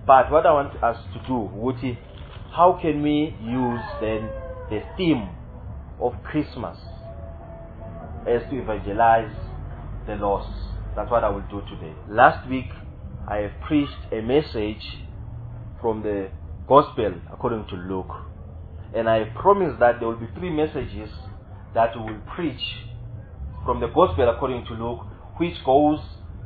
But what I want us to do, Wuti, how can we use then the theme of Christmas as to evangelize the lost? That's what I will do today. Last week, I have preached a message from the Gospel according to Luke. And I promised that there will be 3 messages that we will preach from the Gospel according to Luke, which goes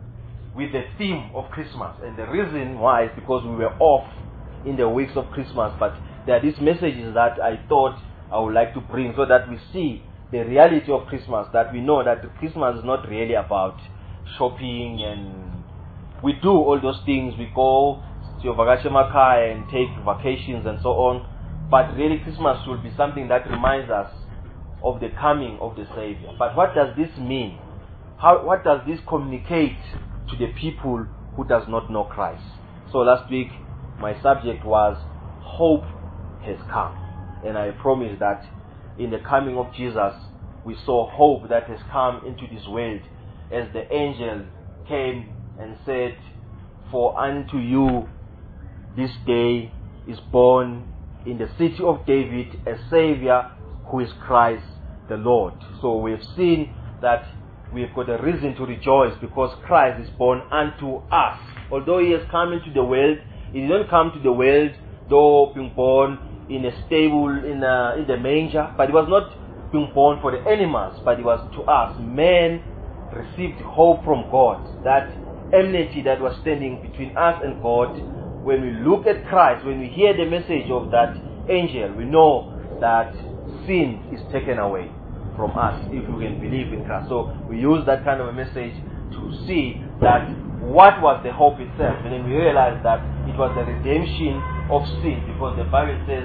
with the theme of Christmas. And the reason why is because we were off in the weeks of Christmas, but there are these messages that I thought I would like to bring so that we see the reality of Christmas, that we know that Christmas is not really about shopping, and we do all those things. We go to Vakashemakai and take vacations and so on, but really Christmas should be something that reminds us of the coming of the Savior. But what does this mean? What does this communicate to the people who does not know Christ? So last week my subject was hope has come, and I promised that in the coming of Jesus we saw hope that has come into this world, as the angel came and said, "For unto you this day is born in the city of David a Savior, who is Christ the Lord." So we have seen that we've got a reason to rejoice because Christ is born unto us. Although he has come into the world, he didn't come to the world though being born in a stable, in the manger, but he was not being born for the animals, but it was to us. Men received hope from God, that enmity that was standing between us and God. When we look at Christ, when we hear the message of that angel, we know that sin is taken away from us if we can believe in Christ. So we use that kind of a message to see that what was the hope itself, and then we realize that it was the redemption of sin, because the Bible says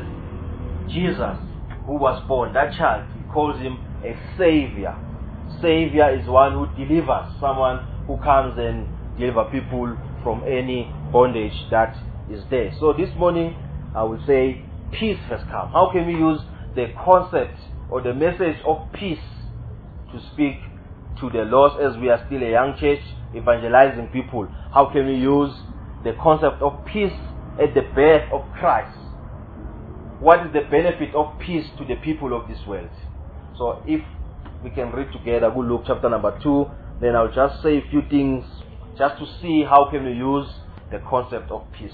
Jesus, who was born, that child, he calls him a Savior. Savior is one who delivers, someone who comes and delivers people from any bondage that is there. So this morning I will say peace has come. How can we use the concept or the message of peace to speak to the lost, as we are still a young church evangelizing people? How can we use the concept of peace at the birth of Christ? What is the benefit of peace to the people of this world? So if we can read together, go Luke chapter number 2, then I'll just say a few things just to see how can we use the concept of peace.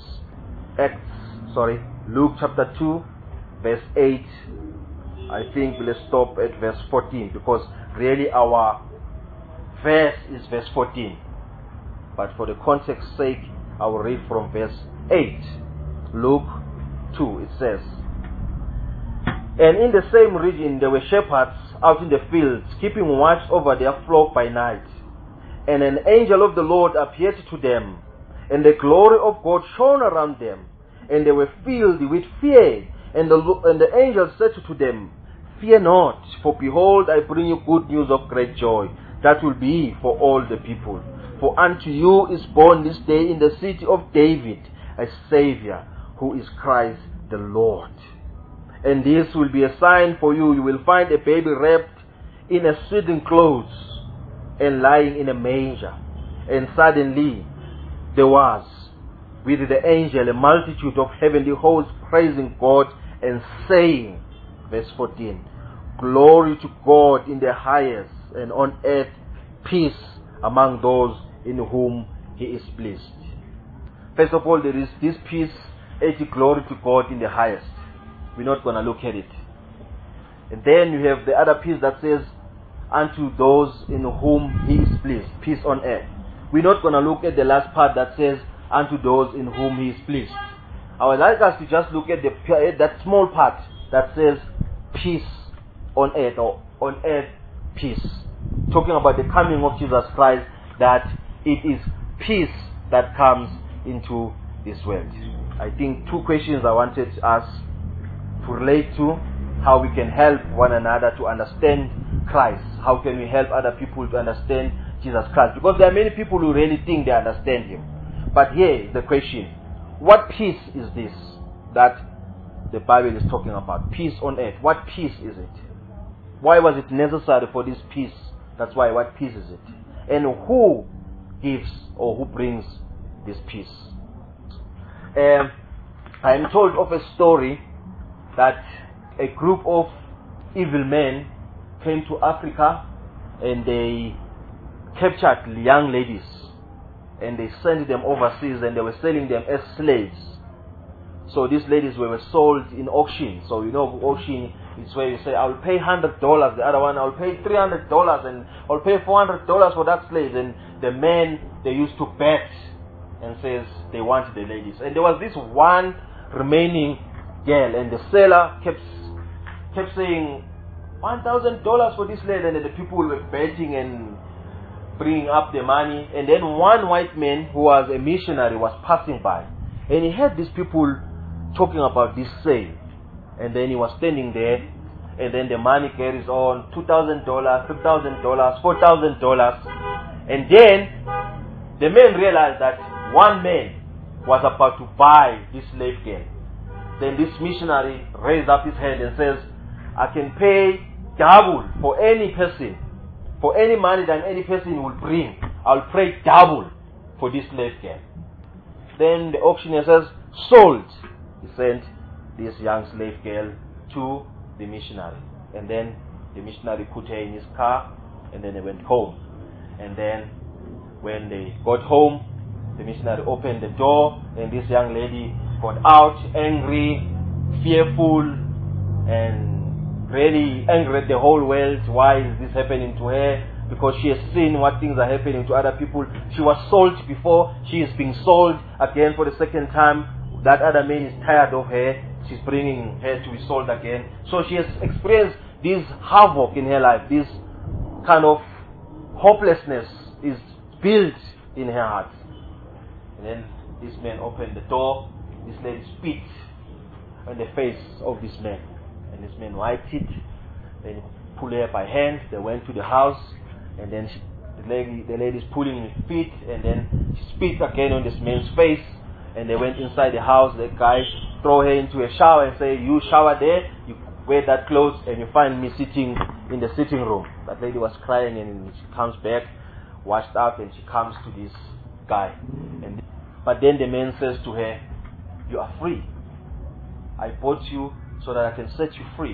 Luke chapter 2, verse 8. I think let's stop at verse 14, because really our verse is verse 14. But for the context's sake, I will read from verse 8. Luke 2, it says, "And in the same region there were shepherds out in the fields, keeping watch over their flock by night. And an angel of the Lord appeared to them, and the glory of God shone around them, and they were filled with fear. And the angel said to them, 'Fear not, for behold, I bring you good news of great joy, that will be for all the people. For unto you is born this day in the city of David a Savior, who is Christ the Lord. And this will be a sign for you. You will find a baby wrapped in a swaddling clothes and lying in a manger.' And suddenly there was with the angel a multitude of heavenly hosts praising God and saying," verse 14, "Glory to God in the highest, and on earth peace among those in whom he is pleased." First of all, there is this peace, glory to God in the highest. We're not going to look at it. And then you have the other peace that says, "Unto those in whom he is pleased," peace on earth. We're not going to look at the last part that says, "Unto those in whom he is pleased." I would like us to just look at that small part that says peace on earth, or on earth peace. Talking about the coming of Jesus Christ, that it is peace that comes into this world. I think 2 questions I wanted us to relate to: how we can help one another to understand Christ. How can we help other people to understand Jesus Christ? Because there are many people who really think they understand him. But here is the question: what peace is this that the Bible is talking about? Peace on earth. What peace is it? Why was it necessary for this peace? That's why. What peace is it? And who gives or who brings this peace? I am told of a story that a group of evil men came to Africa and they captured young ladies and they sent them overseas and they were selling them as slaves. So these ladies were sold in auction. So you know, auction is where you say, I'll pay $100, the other one I'll pay $300, and I'll pay $400 for that slave. And the men, they used to bet and says they wanted the ladies. And there was this one remaining girl, and the seller kept saying $1,000 for this lady, and the people were betting and bringing up the money. And then one white man who was a missionary was passing by, and he heard these people talking about this sale. And then he was standing there, and then the money carries on $2,000, $3,000, $4,000. And then the man realized that one man was about to buy this slave girl. Then this missionary raised up his hand and says, I can pay double for any person, for any money that any person will bring. I'll pay double for this slave girl. Then the auctioneer says, sold. He sent this young slave girl to the missionary. And then the missionary put her in his car, and then they went home. And then when they got home, the missionary opened the door, and this young lady got out angry, fearful, and really angry at the whole world. Why is this happening to her? Because she has seen what things are happening to other people. She was sold before. She is being sold again for the second time. That other man is tired of her. She's bringing her to be sold again. So she has experienced this havoc in her life. This kind of hopelessness is built in her heart. And then this man opened the door. This lady spit on the face of this man. And this man wiped it. Then he pulled her by hand. They went to the house. And then the lady's pulling his feet. And then she spit again on this man's face. And they went inside the house. The guy throw her into a shower and say, you shower there, you wear that clothes, and you find me sitting in the sitting room. That lady was crying, and she comes back, washed up, and she comes to this guy. But then the man says to her, you are free. I bought you so that I can set you free.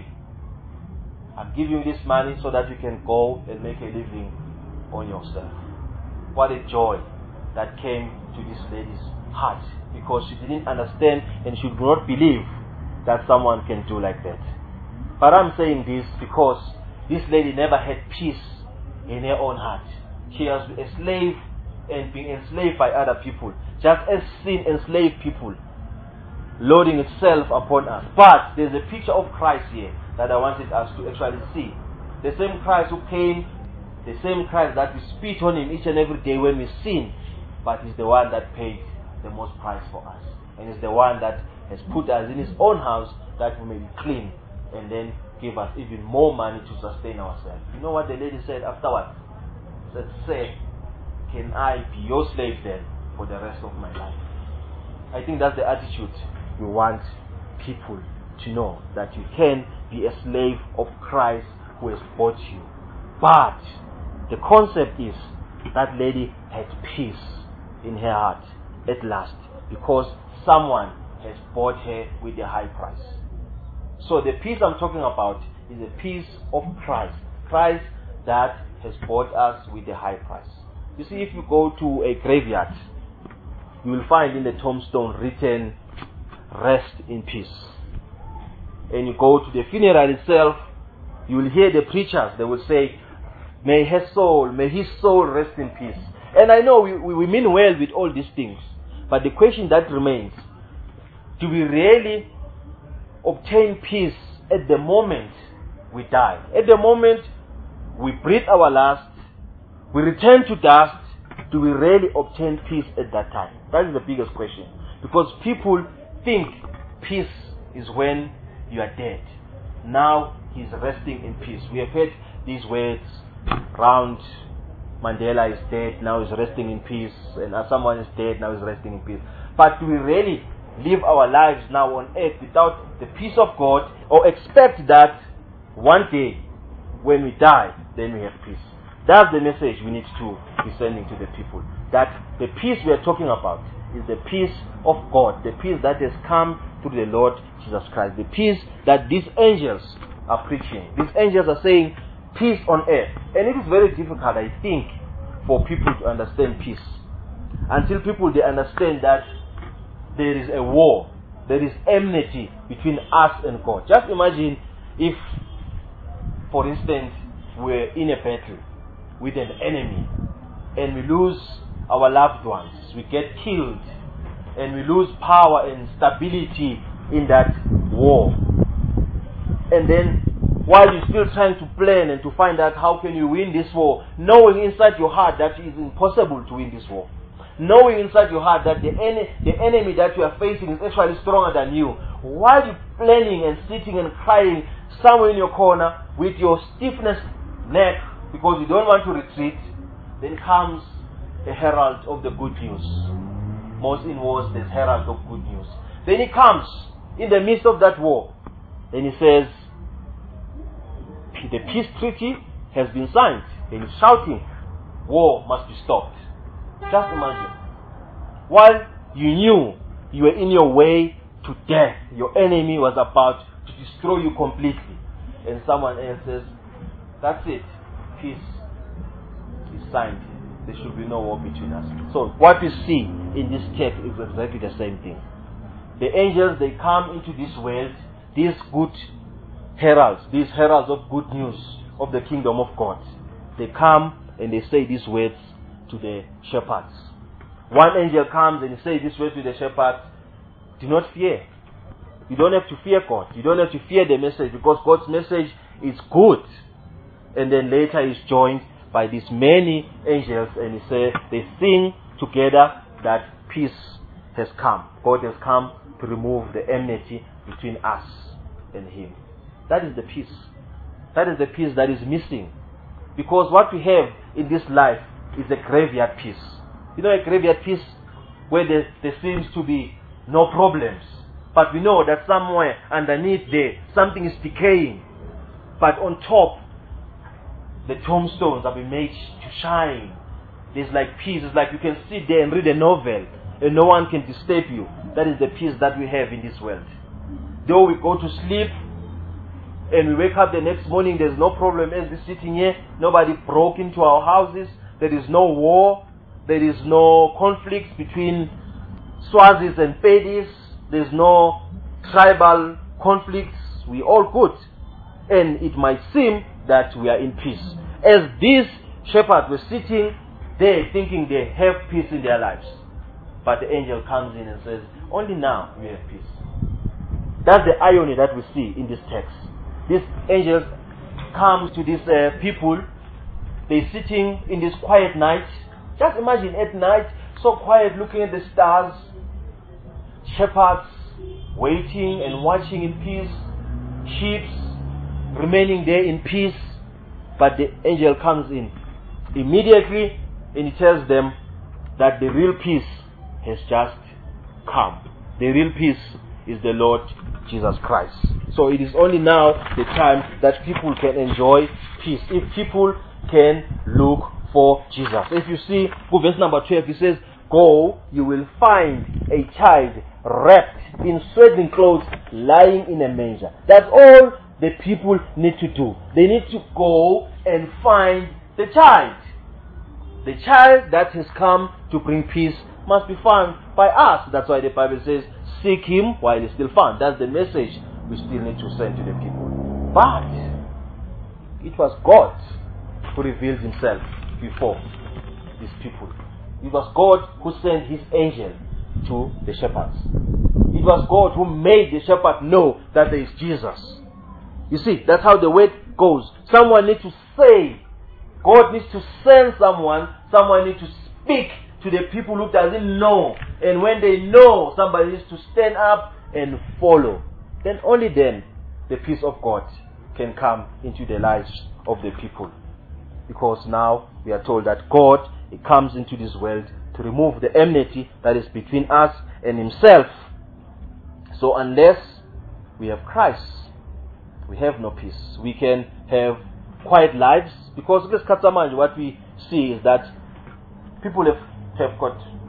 I'm giving you this money so that you can go and make a living on yourself. What a joy that came to this lady's heart, because she didn't understand and she did not believe that someone can do like that. But I'm saying this because this lady never had peace in her own heart. She was a slave and being enslaved by other people, just as sin enslaved people, loading itself upon us. But there's a picture of Christ here that I wanted us to actually see. The same Christ who came, the same Christ that we spit on him each and every day when we sin, but he's the one that paid the most price for us, and is the one that has put us in his own house that we may be clean, and then give us even more money to sustain ourselves. You know what the lady said afterwards? She said, say, can I be your slave then for the rest of my life? I think that's the attitude we want people to know, that you can be a slave of Christ who has bought you. But the concept is that lady had peace in her heart at last, because someone has bought her with a high price. So the peace I'm talking about is the peace of Christ. Christ that has bought us with a high price. You see, if you go to a graveyard, you will find in the tombstone written, rest in peace. And you go to the funeral itself, you will hear the preachers, they will say, may his soul rest in peace. And I know we mean well with all these things. But the question that remains, do we really obtain peace at the moment we die? At the moment we breathe our last, we return to dust, do we really obtain peace at that time? That is the biggest question. Because people think peace is when you are dead. Now he's resting in peace. We have heard these words round. Mandela is dead, now he's resting in peace, and someone is dead, now he's resting in peace. But do we really live our lives now on earth without the peace of God, or expect that one day when we die, then we have peace? That's the message we need to be sending to the people. That the peace we are talking about is the peace of God, the peace that has come through the Lord Jesus Christ, the peace that these angels are preaching. These angels are saying peace on earth. And it is very difficult, I think, for people to understand peace. Until people they understand that there is a war, there is enmity between us and God. Just imagine if, for instance, we're in a battle with an enemy and we lose our loved ones, we get killed, and we lose power and stability in that war. And then while you're still trying to plan and to find out how can you win this war, knowing inside your heart that it is impossible to win this war, knowing inside your heart that the enemy that you are facing is actually stronger than you, while you're planning and sitting and crying somewhere in your corner with your stiffness neck because you don't want to retreat, then comes a herald of the good news. Most in wars there's herald of good news. Then he comes in the midst of that war and he says, the peace treaty has been signed. And he's shouting, war must be stopped. Just imagine. While you knew you were in your way to death, your enemy was about to destroy you completely, and someone else says, that's it, peace is signed. There should be no war between us. So what we see in this text is exactly the same thing. The angels, they come into this world, these good heralds, these heralds of good news of the kingdom of God. They come and they say these words to the shepherds. One angel comes and he says these words to the shepherds, do not fear. You don't have to fear God. You don't have to fear the message because God's message is good. And then later he's joined by these many angels and he says they sing together that peace has come. God has come to remove the enmity between us and him. That is the peace. That is the peace that is missing. Because what we have in this life is a graveyard peace. You know, a graveyard peace where there seems to be no problems. But we know that somewhere underneath there, something is decaying. But on top, the tombstones have been made to shine. There's like peace. It's like you can sit there and read a novel and no one can disturb you. That is the peace that we have in this world. Though we go to sleep, and we wake up the next morning, there's no problem as we're sitting here. Nobody broke into our houses. There is no war. There is no conflict between Swazis and Pedis. There's no tribal conflicts. We're all good. And it might seem that we are in peace. As these shepherds were sitting there thinking they have peace in their lives. But the angel comes in and says, only now we have peace. That's the irony that we see in this text. These angels come to these people. They're sitting in this quiet night. Just imagine at night, so quiet, looking at the stars. Shepherds waiting and watching in peace. Sheep remaining there in peace. But the angel comes in immediately and he tells them that the real peace has just come. The real peace is the Lord Jesus Christ. So it is only now the time that people can enjoy peace. If people can look for Jesus. If you see, verse number 12, it says, go, you will find a child wrapped in swaddling clothes lying in a manger. That's all the people need to do. They need to go and find the child. The child that has come to bring peace must be found by us. That's why the Bible says, seek him while he's still found. That's the message we still need to send to the people. But it was God who revealed himself before these people. It was God who sent his angel to the shepherds. It was God who made the shepherd know that there is Jesus. You see, that's how the word goes. Someone needs to say. God needs to send someone. Someone needs to speak to the people who doesn't know. And when they know, somebody needs to stand up and follow. Then only then the peace of God can come into the lives of the people. Because now we are told that God, he comes into this world to remove the enmity that is between us and himself. So unless we have Christ, we have no peace. We can have quiet lives. Because what we see is that people have got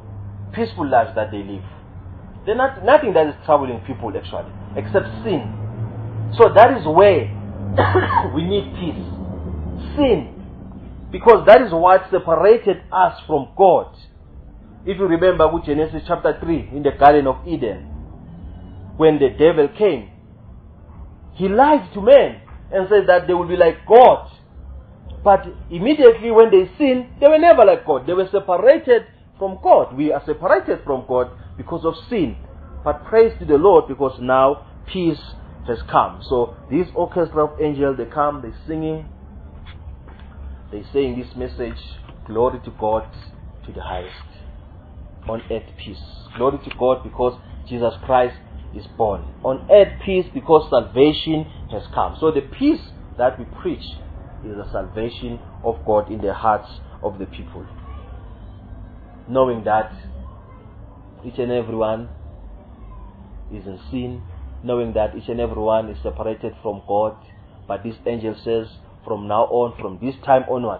peaceful lives that they live. There's nothing that is troubling people actually, except sin. So that is where we need peace. Sin. Because that is what separated us from God. If you remember with Genesis chapter 3 in the Garden of Eden, when the devil came, he lied to men and said that they will be like God. But immediately when they sinned, they were never like God. They were separated from God. We are separated from God because of sin. But praise to the Lord, because now peace has come. So this orchestra of angels, they come, they're singing, they're saying this message: glory to God to the highest, on earth peace. Glory to God because Jesus Christ is born. On earth peace because salvation has come. So the peace that we preach is the salvation of God in the hearts of the people. Knowing that each and everyone is in sin, knowing that each and everyone is separated from God. But this angel says, from now on, from this time onwards,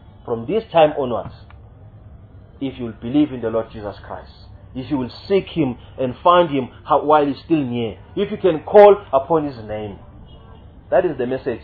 if you will believe in the Lord Jesus Christ, if you will seek Him and find Him while He's still near, if you can call upon His name, that is the message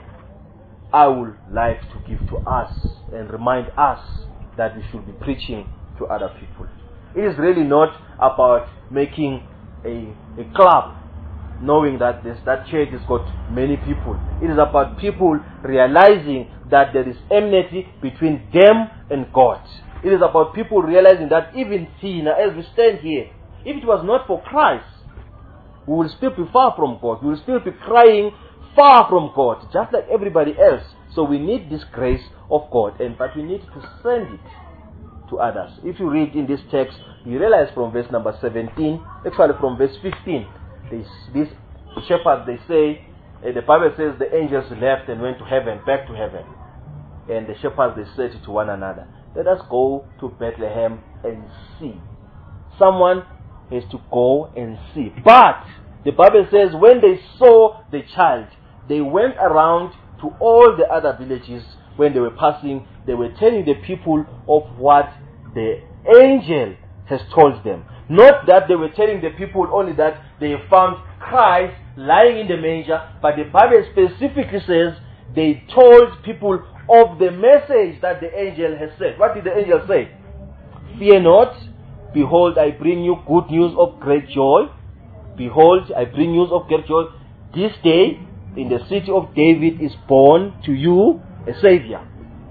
I would like to give to us and remind us that we should be preaching to other people. It is really not about making a club, knowing that that church has got many people. It is about people realizing that there is enmity between them and God. It is about people realizing that even as we stand here, if it was not for Christ, we will still be far from God. We will still be crying far from God, just like everybody else. So we need this grace of God, but we need to send it to others. If you read in this text, you realize from verse number 17, actually from verse 15, these shepherds, they say, the Bible says the angels left and went to heaven, back to heaven. And the shepherds, they said to one another, let us go to Bethlehem and see. Someone has to go and see. But the Bible says when they saw the child, they went around to all the other villages. When they were passing, they were telling the people of what the angel has told them. Not that they were telling the people only that they found Christ lying in the manger, but the Bible specifically says they told people of the message that the angel has said. What did the angel say? Fear not, behold, I bring you good news of great joy. Behold, I bring news of great joy. This day, in the city of David is born to you a Savior,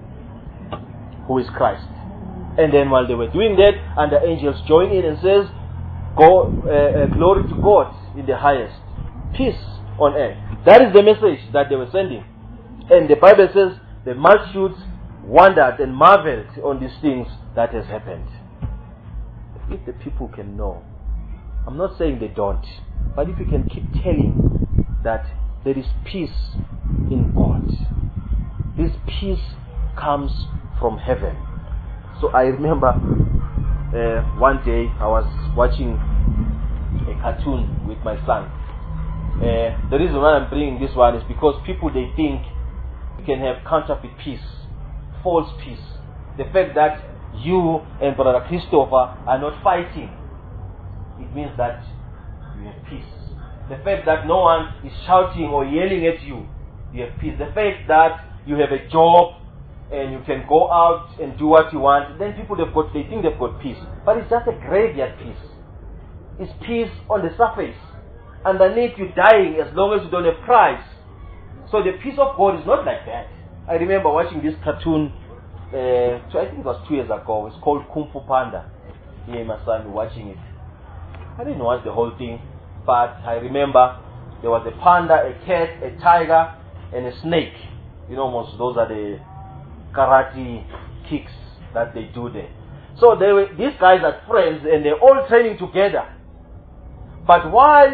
who is Christ. And then while they were doing that, and the angels join in and says, glory to God in the highest, peace on earth. That is the message that they were sending. And the Bible says the multitudes wondered and marveled on these things that has happened. If the people can know, I'm not saying they don't, but if you can keep telling that there is peace in God, this peace comes from heaven. So I remember one day I was watching a cartoon with my son. The reason why I'm bringing this one is because people, they think you can have counterfeit peace, false peace. The fact that you and Brother Christopher are not fighting, it means that you have peace. The fact that no one is shouting or yelling at you, you have peace. The fact that you have a job and you can go out and do what you want, then people they think they've got peace. But it's just a graveyard peace. It's peace on the surface. Underneath, you dying as long as you don't have Christ. So the peace of God is not like that. I remember watching this cartoon, I think it was 2 years ago. It's called Kung Fu Panda. Me and my son were watching it. I didn't watch the whole thing, but I remember there was a panda, a cat, a tiger, and a snake. You know, most those are the karate kicks that they do there. So these guys are friends and they're all training together. But while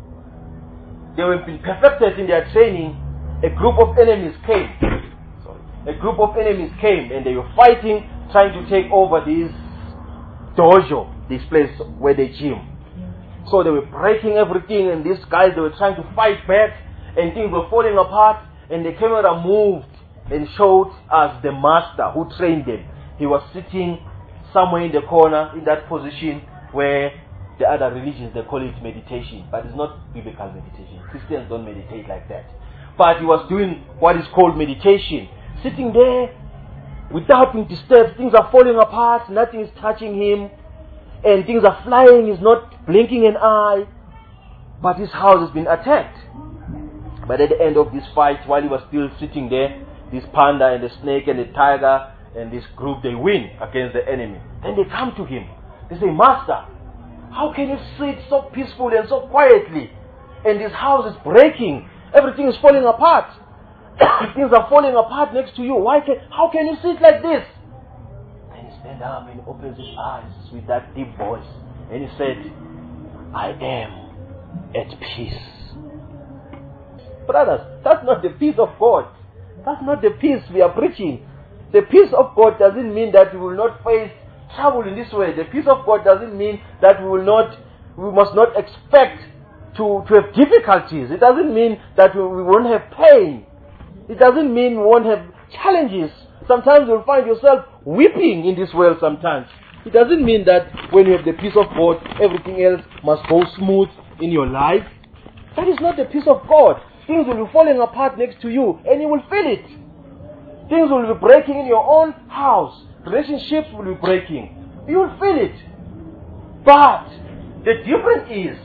they were being perfected in their training, a group of enemies came. A group of enemies came and they were fighting, trying to take over this dojo, this place where they gym. So they were breaking everything, and these guys, they were trying to fight back, and things were falling apart, and the camera moved and showed us the master who trained them. He was sitting somewhere in the corner, in that position where the other religions, they call it meditation. But it's not biblical meditation. Christians don't meditate like that. But he was doing what is called meditation. Sitting there without being disturbed. Things are falling apart. Nothing is touching him. And things are flying. He's not blinking an eye. But his house has been attacked. But at the end of this fight, while he was still sitting there, this panda and the snake and the tiger and this group, they win against the enemy. Then they come to him. They say, Master, how can you sit so peacefully and so quietly? And this house is breaking. Everything is falling apart. Things are falling apart next to you. How can you sit like this? And he stands up and opens his eyes with that deep voice. And he said, I am at peace. Brothers, that's not the peace of God. That's not the peace we are preaching. The peace of God doesn't mean that we will not face trouble in this way. The peace of God doesn't mean that we must not expect to have difficulties. It doesn't mean that we won't have pain. It doesn't mean we won't have challenges. Sometimes you'll find yourself weeping in this world sometimes. It doesn't mean that when you have the peace of God, everything else must go smooth in your life. That is not the peace of God. Things will be falling apart next to you and you will feel it. Things will be breaking in your own house. Relationships will be breaking. You will feel it. But the difference is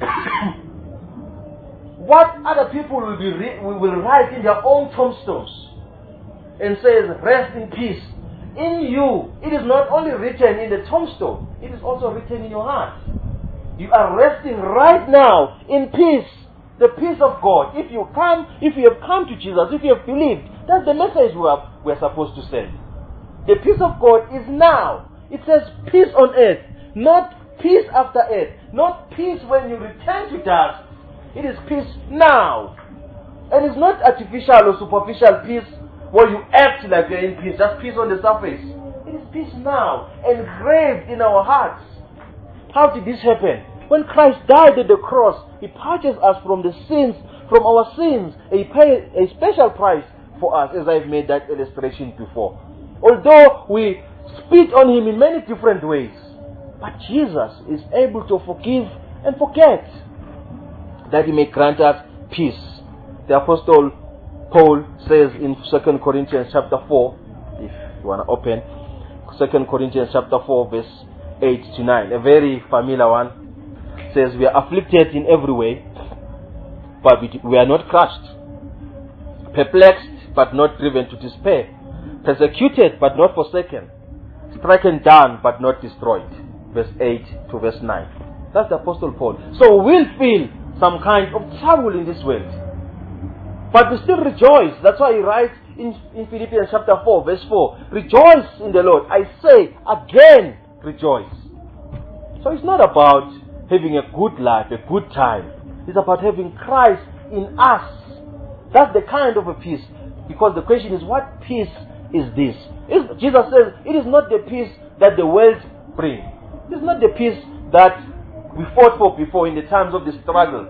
what other people will write in their own tombstones and says, rest in peace. In you, it is not only written in the tombstone, it is also written in your heart. You are resting right now in peace. The peace of God. If you have come to Jesus, if you have believed, that's the message we're supposed to send. The peace of God is now. It says peace on earth, not peace after earth, not peace when you return to dust. It is peace now. And it's not artificial or superficial peace where you act like you're in peace, just peace on the surface. It is peace now, engraved in our hearts. How did this happen? When Christ died at the cross, He purchased us from our sins. He paid a special price for us, as I've made that illustration before. Although we spit on Him in many different ways, but Jesus is able to forgive and forget, that He may grant us peace. The Apostle Paul says in 2 Corinthians chapter 4, if you want to open, 2 Corinthians chapter 4 verse 8 to 9, a very familiar one. Says we are afflicted in every way, but we are not crushed, perplexed but not driven to despair, persecuted but not forsaken, stricken down but not destroyed. Verse 8 to verse 9. That's the Apostle Paul. So we'll feel some kind of trouble in this world, but we still rejoice. That's why he writes in Philippians chapter 4 verse 4, rejoice in the Lord. I say again, rejoice. So it's not about having a good life, a good time. It's about having Christ in us. That's the kind of a peace. Because the question is, what peace is this? Jesus says, it is not the peace that the world brings. It's not the peace that we fought for before in the times of the struggle.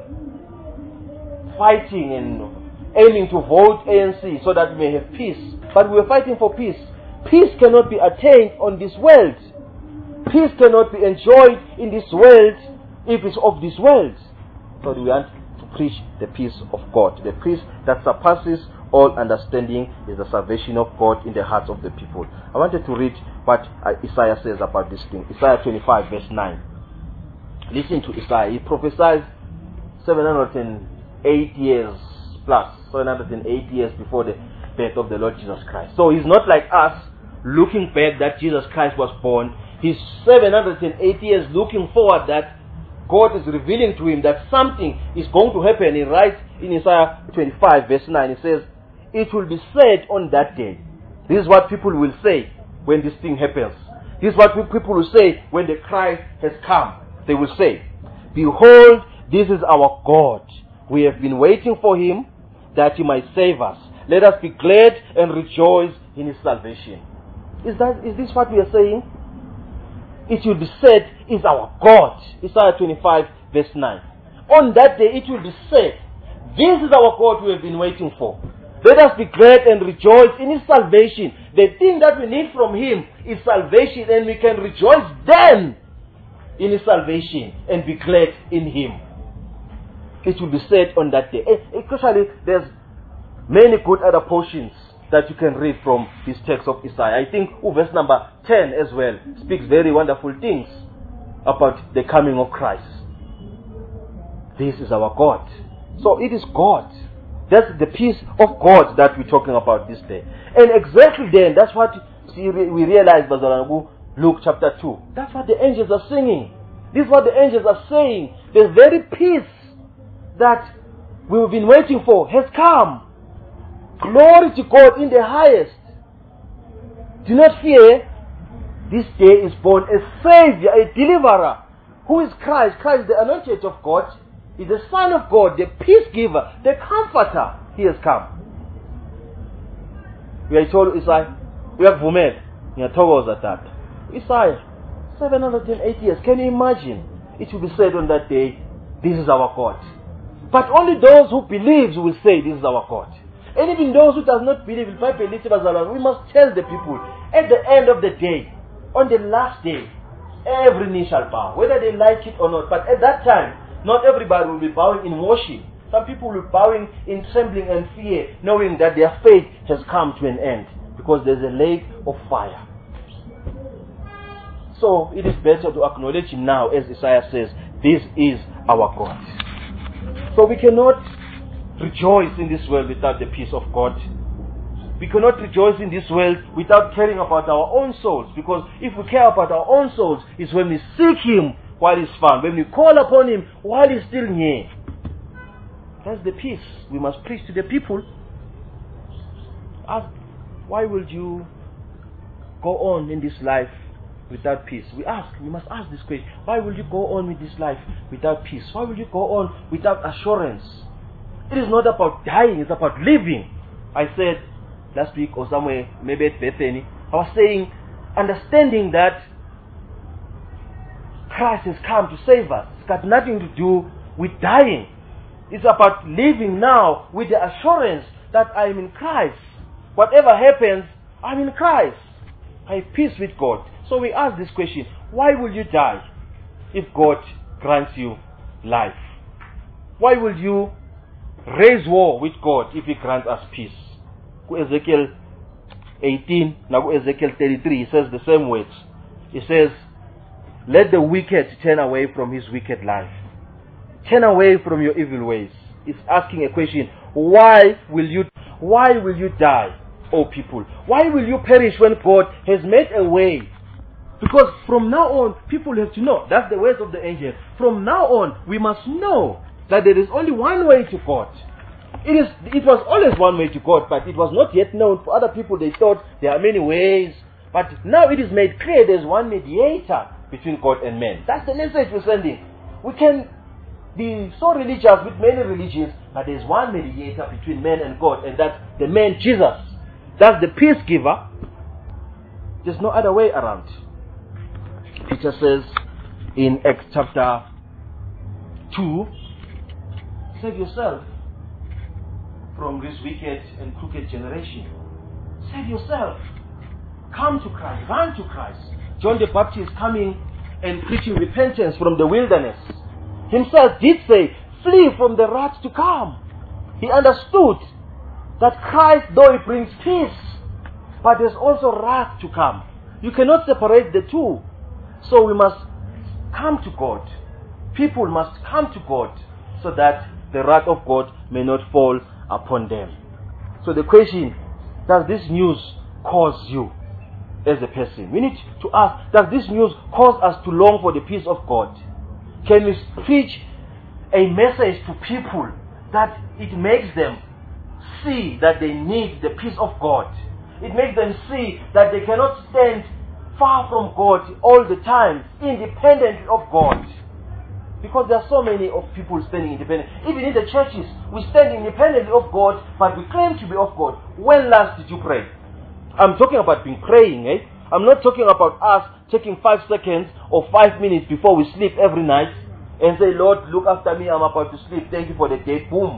Fighting and aiming to vote ANC so that we may have peace. But we are fighting for peace. Peace cannot be attained on this world. Peace cannot be enjoyed in this world if it's of this world. So we want to preach the peace of God. The peace that surpasses all understanding is the salvation of God in the hearts of the people. I wanted to read what Isaiah says about this thing. Isaiah 25 verse 9. Listen to Isaiah. He prophesied 708 years plus, 708 years before the birth of the Lord Jesus Christ. So he's not like us looking back that Jesus Christ was born. He's 708 years looking forward that God is revealing to him that something is going to happen. He writes in Isaiah 25 verse 9, he says, it will be said on that day. This is what people will say when this thing happens. This is what people will say when the Christ has come. They will say, behold, this is our God. We have been waiting for Him that He might save us. Let us be glad and rejoice in His salvation. Is this what we are saying? It will be said, is our God. Isaiah 25 verse 9. On that day it will be said, this is our God we have been waiting for. Let us be glad and rejoice in His salvation. The thing that we need from Him is salvation, and we can rejoice then in His salvation and be glad in Him. It will be said on that day. Especially, there's many good other portions that you can read from this text of Isaiah. I think verse number 10 as well speaks very wonderful things about the coming of Christ. This is our God. So it is God. That's the peace of God that we're talking about this day. And exactly then, that's what we realize, Bazalanagu, Luke chapter 2. That's what the angels are singing. This is what the angels are saying. The very peace that we've been waiting for has come. Glory to God in the highest. Do not fear. This day is born a Savior, a deliverer. Who is Christ? Christ, the anointed of God, is the Son of God, the peace giver, the comforter. He has come. We are told Isaiah, we have Vumed. We are told us that. Isaiah, 708 years. Can you imagine? It will be said on that day, this is our God. But only those who believe will say, this is our God. And even those who does not believe, we must tell the people, at the end of the day, on the last day, every knee shall bow, whether they like it or not. But at that time, not everybody will be bowing in worship. Some people will be bowing in trembling and fear, knowing that their faith has come to an end, because there's a lake of fire. So it is better to acknowledge Him now, as Isaiah says, this is our God. So we cannot rejoice in this world without the peace of God. We cannot rejoice in this world without caring about our own souls, because if we care about our own souls, it's when we seek Him while He's found, when we call upon Him while He's still near. That's the peace we must preach to the people. Ask, why would you go on in this life without peace? We must ask this question. Why will you go on with this life without peace? Why will you go on without assurance? It is not about dying, it's about living. I said last week or somewhere, maybe at Bethany, I was saying, understanding that Christ has come to save us. It's got nothing to do with dying. It's about living now with the assurance that I am in Christ. Whatever happens, I'm in Christ. I have peace with God. So we ask this question, why will you die if God grants you life? Why will you raise war with God if He grants us peace? Ezekiel 18, now Ezekiel 33, he says the same words. He says, let the wicked turn away from his wicked life. Turn away from your evil ways. It's asking a question, why will you die, O people? Why will you perish when God has made a way? Because from now on, people have to know. That's the words of the angel. From now on, we must know that there is only one way to God. It was always one way to God, but it was not yet known. For other people, they thought there are many ways. But now it is made clear there's one mediator between God and man. That's the message we're sending. We can be so religious with many religions, but there's one mediator between man and God, and that's the man Jesus. That's the peace giver. There's no other way around. Peter says in Acts chapter 2, save yourself from this wicked and crooked generation. Save yourself. Come to Christ. Run to Christ. John the Baptist coming and preaching repentance from the wilderness himself did say, flee from the wrath to come. He understood that Christ, though He brings peace, but there's also wrath to come. You cannot separate the two. So we must come to God. People must come to God so that the wrath of God may not fall upon them. So the question, does this news cause you as a person? We need to ask, does this news cause us to long for the peace of God? Can we preach a message to people that it makes them see that they need the peace of God? It makes them see that they cannot stand far from God all the time, independent of God. Because there are so many of people standing independent. Even in the churches, we stand independently of God, but we claim to be of God. When last did you pray? I'm talking about being praying, eh? I'm not talking about us taking 5 seconds or 5 minutes before we sleep every night and say, Lord, look after me, I'm about to sleep, thank you for the day, boom.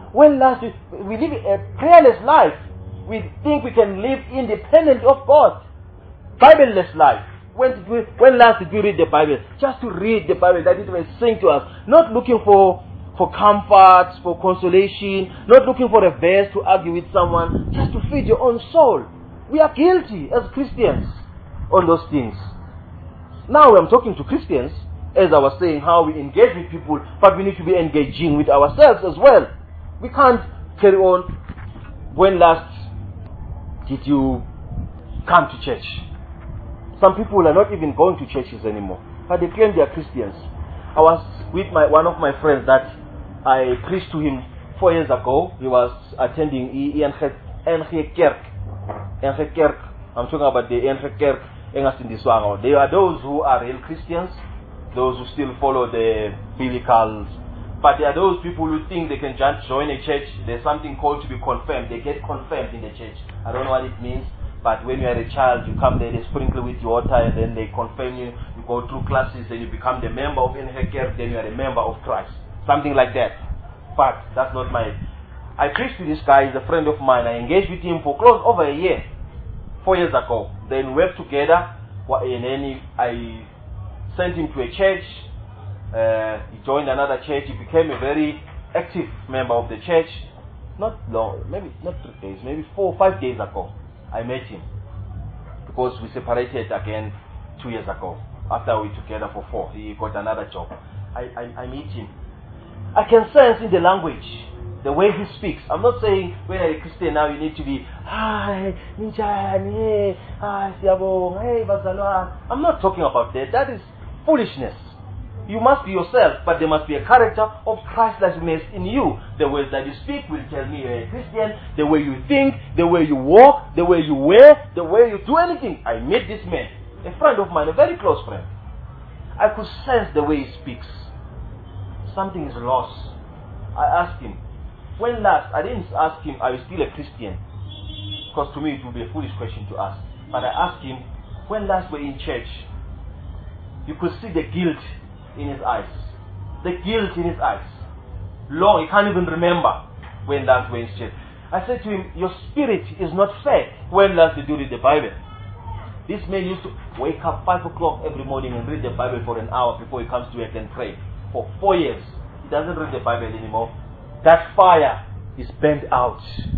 when last we live a prayerless life. We think we can live independent of God. Bible-less life. When last did we read the Bible? Just to read the Bible, that it may sing to us. Not looking for comfort, for consolation, not looking for a verse to argue with someone, just to feed your own soul. We are guilty as Christians on those things. Now I'm talking to Christians, as I was saying, how we engage with people, but we need to be engaging with ourselves as well. We can't carry on. When last did you come to church? Some people are not even going to churches anymore, but they claim they are Christians. I was with one of my friends that I preached to him 4 years ago. He was attending NG Kerk. I'm talking about the NG Kerk. There are those who are real Christians, those who still follow the biblical, but there are those people who think they can just join a church. There's something called to be confirmed. They get confirmed in the church. I don't know what it means, but when you are a child, you come there, they sprinkle with your water, and then they confirm you. You go through classes, then you become the member of NG, then you are a member of Christ. Something like that. But that's not my... I preached to this guy, he's a friend of mine. I engaged with him for close over a year, 4 years ago. Then we worked together, and then I sent him to a church. He joined another church. He became a very active member of the church. Not long, maybe not 3 days, maybe 4 or 5 days ago, I met him. Because we separated again 2 years ago. After we were together for 4, he got another job. I meet him. I can sense in the language, the way he speaks. I'm not saying when you're a Christian now you need to be, hi, ninjani, hi, siyabong, hey, bazalwa. I'm not talking about that. That is foolishness. You must be yourself, but there must be a character of Christ-likeness in you. The words that you speak will tell me you're a Christian. The way you think, the way you walk, the way you wear, the way you do anything. I met this man, a friend of mine, a very close friend. I could sense the way he speaks. Something is lost. I asked him, when last? I didn't ask him, are you still a Christian? Because to me it would be a foolish question to ask. But I asked him, when last were in church? You could see the guilt in his eyes. The guilt in his eyes. Long, he can't even remember when last were in church. I said to him, your spirit is not fed. When last did you read the Bible? This man used to wake up 5 o'clock every morning and read the Bible for an hour before he comes to work and pray. For 4 years, he doesn't read the Bible anymore. That fire is burnt out.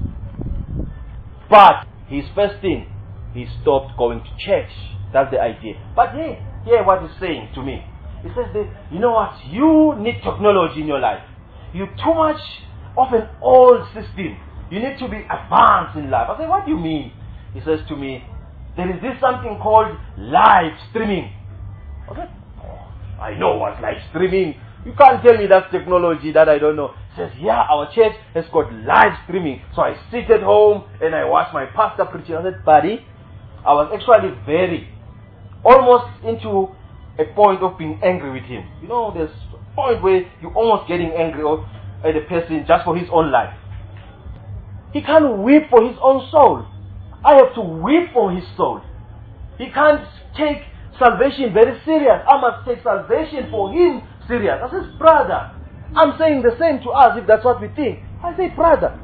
But his first thing, he stopped going to church. That's the idea. But hear what he's saying to me. He says that, you know what, you need technology in your life. You're too much of an old system. You need to be advanced in life. I say, what do you mean? He says to me, there is this something called live streaming. I said, I know what live streaming. You can't tell me that's technology that I don't know. He says, yeah, our church has got live streaming. So I sit at home and I watch my pastor preaching. I said, buddy, I was actually almost into a point of being angry with him. You know, there's a point where you're almost getting angry at a person just for his own life. He can't weep for his own soul. I have to weep for his soul. He can't take salvation very serious. I must take salvation for him serious. I said, brother, I'm saying the same to us if that's what we think. I say, brother,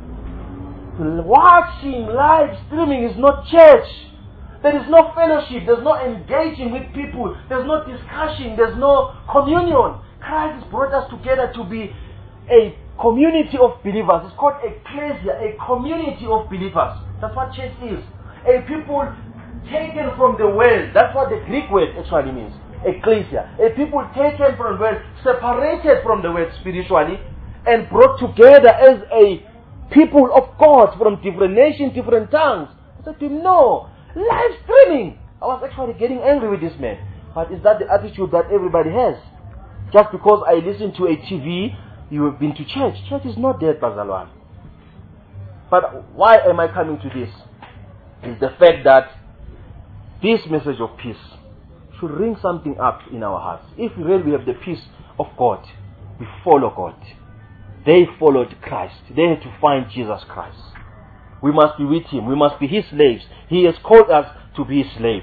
watching live streaming is not church. There is no fellowship. There's no engaging with people. There's no discussion. There's no communion. Christ has brought us together to be a community of believers. It's called ecclesia, a community of believers. That's what church is. A people taken from the world. That's what the Greek word actually means. Ecclesia. A people taken from the world, separated from the world spiritually, and brought together as a people of God from different nations, different tongues. I said to him, no, live streaming. I was actually getting angry with this man. But is that the attitude that everybody has? Just because I listen to a TV, you have been to church. Church is not dead, Bazalwan. But why am I coming to this? Is the fact that this message of peace should ring something up in our hearts. If we really have the peace of God, we follow God. They followed Christ. They had to find Jesus Christ. We must be with Him. We must be His slaves. He has called us to be His slaves.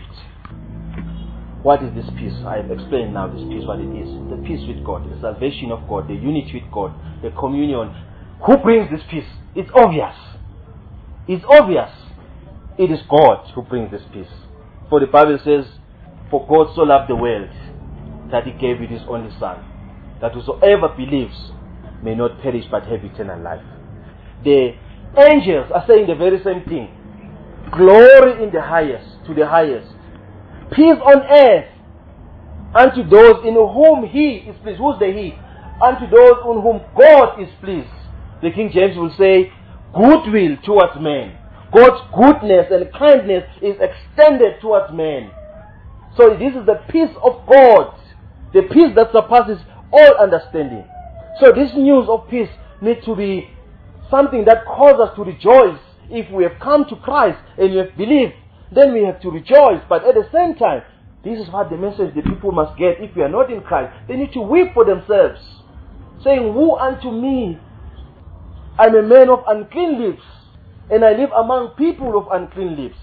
What is this peace? I have explained now this peace, what it is. The peace with God, the salvation of God, the unity with God, the communion, Who brings this peace? It's obvious. It's obvious. It is God who brings this peace. For the Bible says, for God so loved the world that he gave it his only Son, that whosoever believes may not perish but have eternal life. The angels are saying the very same thing. Glory in the highest, to the highest. Peace on earth unto those in whom he is pleased. Who's the he? Unto those in whom God is pleased. The King James will say, goodwill towards men. God's goodness and kindness is extended towards men. So this is the peace of God. The peace that surpasses all understanding. So this news of peace needs to be something that causes us to rejoice. If we have come to Christ and we have believed, then we have to rejoice. But at the same time, this is what the message the people must get. If we are not in Christ, they need to weep for themselves, saying, woe unto me, I'm a man of unclean lips, and I live among people of unclean lips.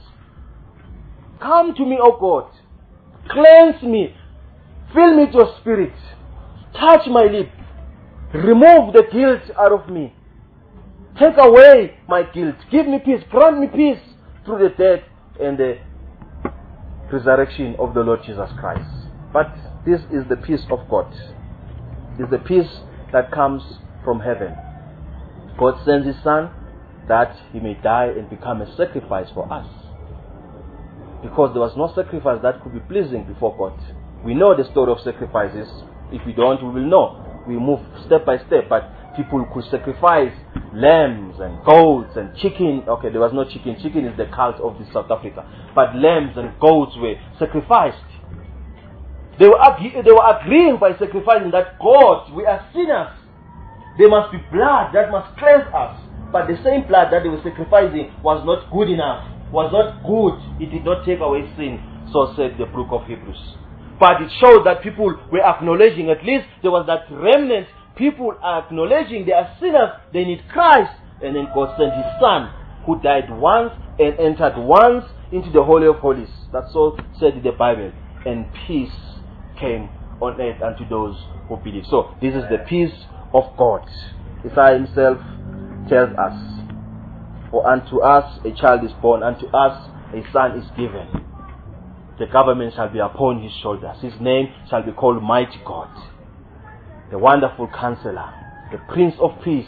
Come to me, O God. Cleanse me. Fill me with your spirit. Touch my lip. Remove the guilt out of me. Take away my guilt. Give me peace. Grant me peace through the death and the resurrection of the Lord Jesus Christ. But this is the peace of God. It is the peace that comes from heaven. God sends his Son that he may die and become a sacrifice for us. Because there was no sacrifice that could be pleasing before God. We know the story of sacrifices. If we don't, we will know. We move step by step, but people could sacrifice lambs and goats and chicken. Okay, there was no chicken. Chicken is the cult of South Africa. But lambs and goats were sacrificed. They were agreeing by sacrificing that God, we are sinners. There must be blood that must cleanse us. But the same blood that they were sacrificing was not good enough, was not good. It did not take away sin, so said the book of Hebrews. But it showed that people were acknowledging, at least there was that remnant. People are acknowledging they are sinners, they need Christ. And then God sent his Son, who died once and entered once into the Holy of Holies. That's all said in the Bible. And peace came on earth unto those who believe. So this is the peace of God. Isaiah himself tells us, for unto us a child is born, unto us a son is given. The government shall be upon his shoulders. His name shall be called Mighty God, the Wonderful Counselor, the Prince of Peace.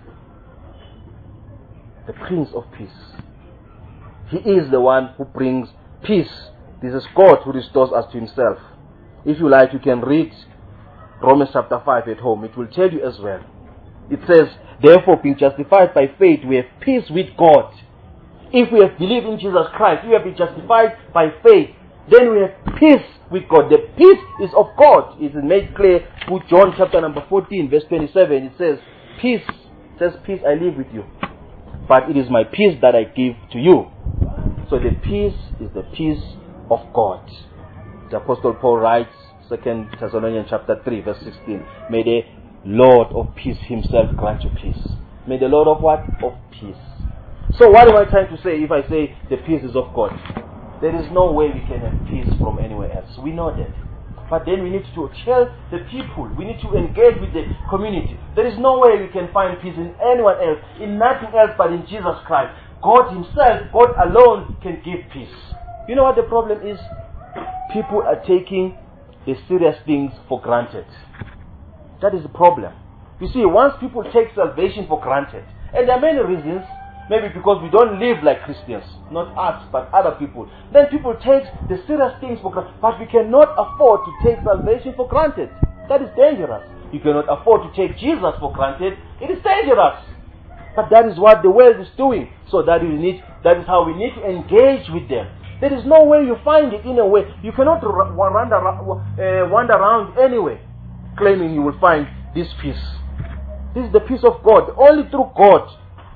The Prince of Peace. He is the one who brings peace. This is God who restores us to himself. If you like, you can read Romans chapter 5 at home. It will tell you as well. It says, therefore, being justified by faith, we have peace with God. If we have believed in Jesus Christ, we have been justified by faith. Then we have peace with God. The peace is of God. It is made clear through John chapter number 14, verse 27. It says, peace. It says, peace I leave with you. But it is my peace that I give to you. So the peace is the peace of God. The Apostle Paul writes, 2 Thessalonians chapter 3, verse 16. May the Lord of peace himself grant you peace. May the Lord of what? Of peace. So what am I trying to say if I say the peace is of God? There is no way we can have peace from anywhere else. We know that. But then we need to tell the people. We need to engage with the community. There is no way we can find peace in anyone else, in nothing else but in Jesus Christ. God himself, God alone can give peace. You know what the problem is? People are taking the serious things for granted. That is the problem. You see, once people take salvation for granted, and there are many reasons, maybe because we don't live like Christians, not us, but other people. Then people take the serious things for granted. But we cannot afford to take salvation for granted. That is dangerous. You cannot afford to take Jesus for granted. It is dangerous. But that is what the world is doing. So that is how we need to engage with them. There is no way you find it in a way. You cannot wander around anyway, claiming you will find this peace. This is the peace of God. Only through God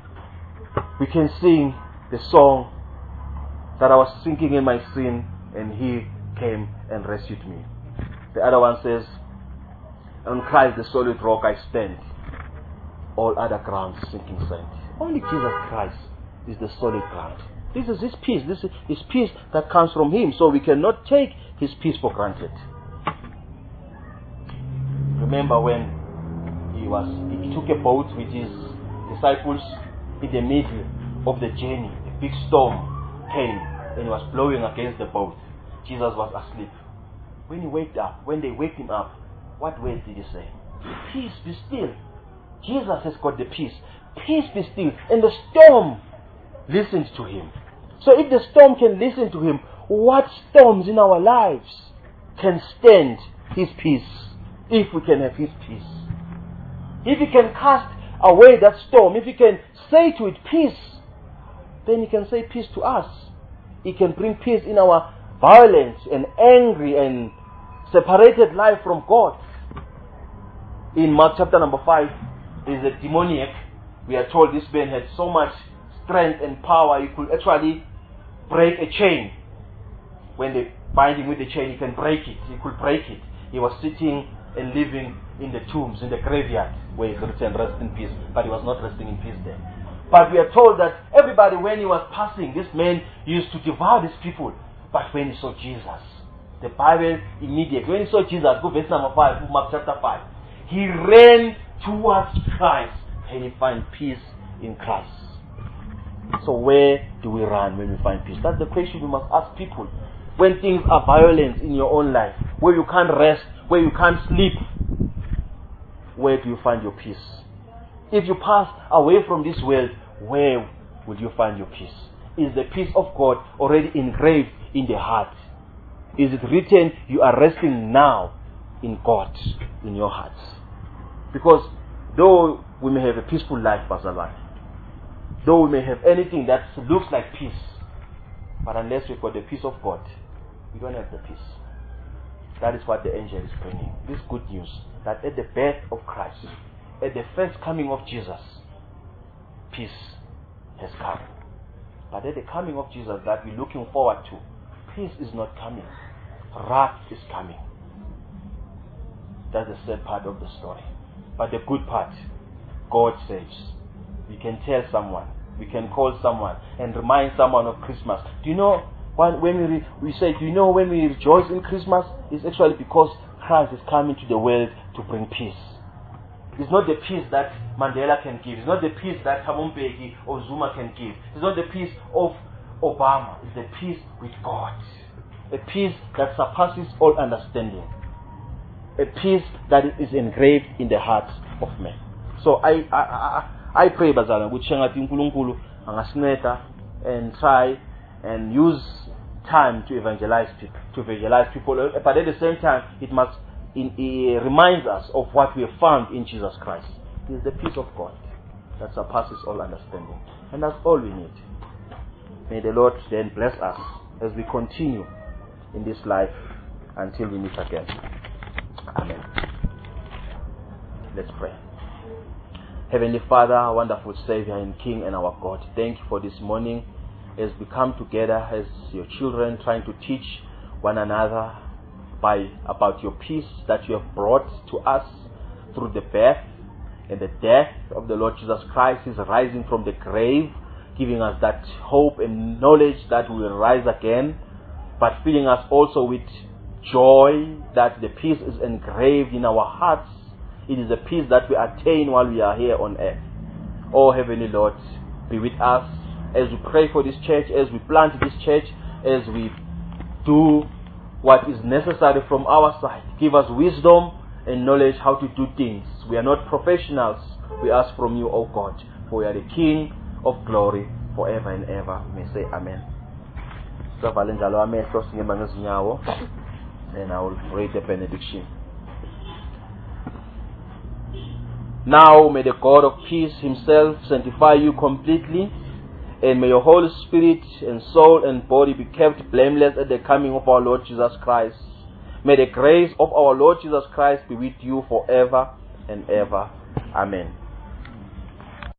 we can sing the song that I was sinking in my sin and he came and rescued me. The other one says, on Christ the solid rock I stand, all other grounds sinking sand. Only Jesus Christ is the solid ground. This is his peace. This is peace that comes from him. So we cannot take his peace for granted. Remember when he took a boat with his disciples, in the middle of the journey, a big storm came and it was blowing against the boat. Jesus was asleep. When they waked him up, what words did he say? Peace, be still. Jesus has got the peace. Peace, be still. And the storm listened to him. So if the storm can listen to him, what storms in our lives can stand his peace? If we can have his peace. If he can cast away that storm, if he can say to it peace, then he can say peace to us. He can bring peace in our violent and angry and separated life from God. In Mark chapter number 5, there is a demoniac. We are told this man had so much strength and power, he could actually break a chain. When they bind him with the chain, he can break it. He could break it. He was sitting and living in the tombs, in the graveyard, where it's written rest in peace, but he was not resting in peace there. But we are told that everybody, when he was passing, this man used to devour these people. But when he saw Jesus, the Bible immediately, when he saw Jesus, go verse number 5, Mark chapter 5, he ran towards Christ and he found peace in Christ. So where do we run when we find peace? That's the question we must ask people. When things are violent in your own life, where you can't rest, where you can't sleep, where do you find your peace? If you pass away from this world, where will you find your peace? Is the peace of God already engraved in the heart? Is it written you are resting now in God, in your hearts? Because though we may have a peaceful life, Pastor Van, though we may have anything that looks like peace, but unless we've got the peace of God, we don't have the peace. That is what the angel is bringing. This good news, that at the birth of Christ, at the first coming of Jesus, peace has come. But at the coming of Jesus that we're looking forward to, peace is not coming. Wrath is coming. That's the sad part of the story. But the good part, God saves. We can tell someone, we can call someone and remind someone of Christmas. Do you know when we say, do you know when we rejoice in Christmas? It's actually because Christ is coming to the world to bring peace. It's not the peace that Mandela can give. It's not the peace that Thabo Mbeki or Zuma can give. It's not the peace of Obama. It's the peace with God. A peace that surpasses all understanding. A peace that is engraved in the hearts of men. So I pray, bazalwane, ukuthi ngathi uNkulunkulu angasinceda and try and use time to evangelize people. But at the same time, it reminds us of what we have found in Jesus Christ. It is the peace of God that surpasses all understanding. And that's all we need. May the Lord then bless us as we continue in this life until we meet again. Amen. Let's pray. Heavenly Father, our wonderful Savior and King and our God, thank you for this morning as we come together as your children trying to teach one another about your peace that you have brought to us through the birth and the death of the Lord Jesus Christ, is rising from the grave, giving us that hope and knowledge that we will rise again, but filling us also with joy that the peace is engraved in our hearts. It is a peace that we attain while we are here on earth. Oh Heavenly Lord, be with us as we pray for this church, as we plant this church, as we do what is necessary from our side. Give us wisdom and knowledge how to do things. We are not professionals. We ask from you, O God, for you are the King of glory forever and ever. We may say Amen. And I will read the benediction. Now may the God of peace himself sanctify you completely, and may your Holy Spirit and soul and body be kept blameless at the coming of our Lord Jesus Christ. May the grace of our Lord Jesus Christ be with you forever and ever. Amen.